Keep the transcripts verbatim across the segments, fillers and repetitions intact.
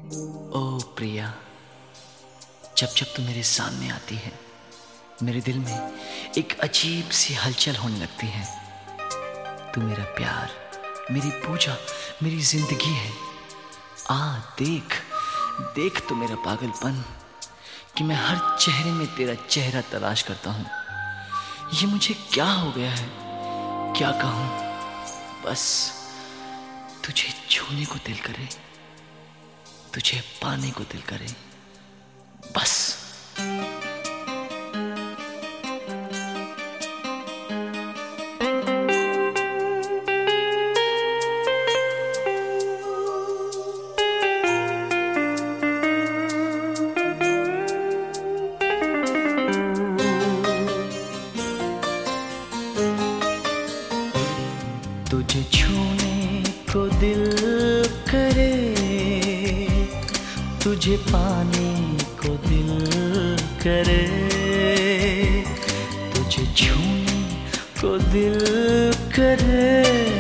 ओ प्रिया, जब जब तू मेरे सामने आती है मेरे दिल में एक अजीब सी हलचल होने लगती है। तू मेरा प्यार, मेरी पूजा, मेरी जिंदगी है। आ देख देख तो मेरा पागलपन कि मैं हर चेहरे में तेरा चेहरा तलाश करता हूँ। ये मुझे क्या हो गया है, क्या कहूँ, बस तुझे छूने को दिल करे, तुझे पाने को दिल करे, बस। तुझे छूने को दिल करे, तुझे पाने को दिल करे, तुझे छूने को दिल करे,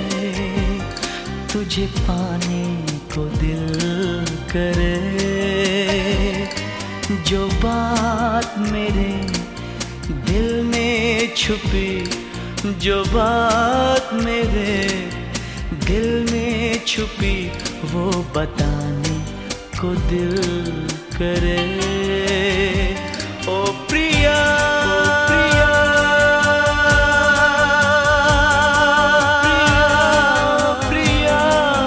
तुझे पाने को दिल करे। जो बात मेरे दिल में छुपी, जो बात मेरे दिल में छुपी, वो बताने को दिल करे। ओ प्रिया, ओ प्रिया, प्रिया,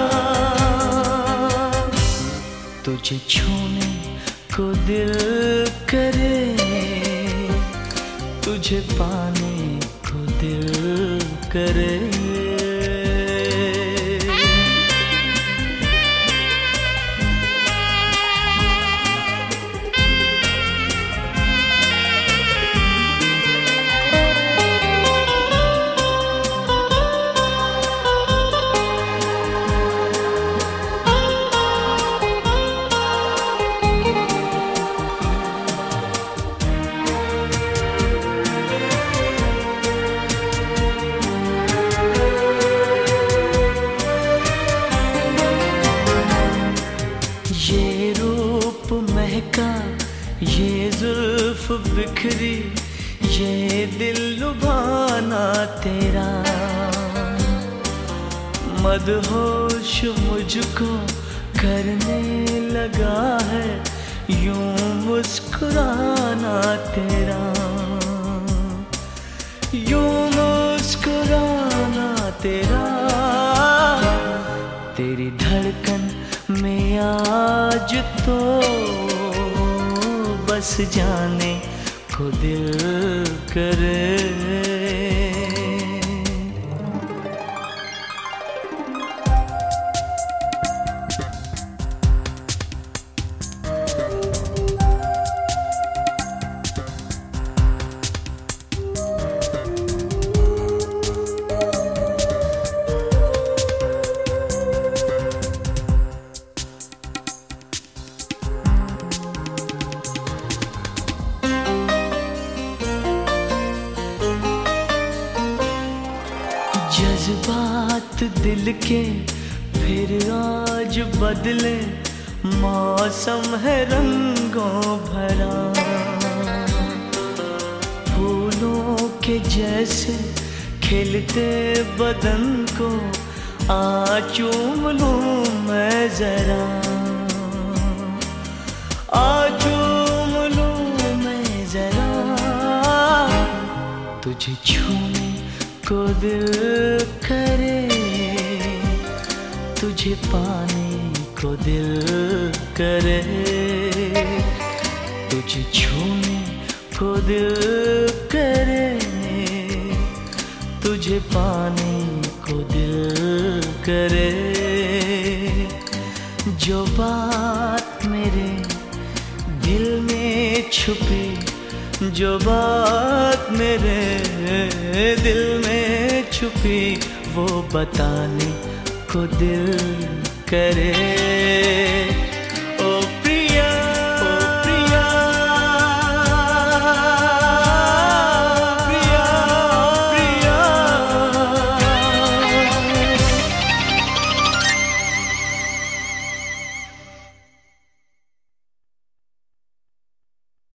तुझे छूने को दिल करे, तुझे पाने को दिल करे। ये रूप महका, ये जुल्फ बिखरी, ये दिल लुभाना तेरा, मदहोश मुझको करने लगा है यूं मुस्कुराना तेरा, यूं मुस्कुराना तेरा। तेरी धड़कन में आज तो बस जाने को दिल करे। जज्बात दिल के फिर आज बदले, मौसम है रंगों भरा, फूलों के जैसे खिलते बदन को आ चूम लूं मैं जरा, आ चूम लूं मैं जरा। तुझे छूने को दिल करे, तुझे पाने को दिल करे, तुझे छूने को दिल करे, तुझे पाने को दिल करे। जो बात मेरे दिल में छुपी, जो बात मेरे दिल में छुपी, वो बताने को दिल करे।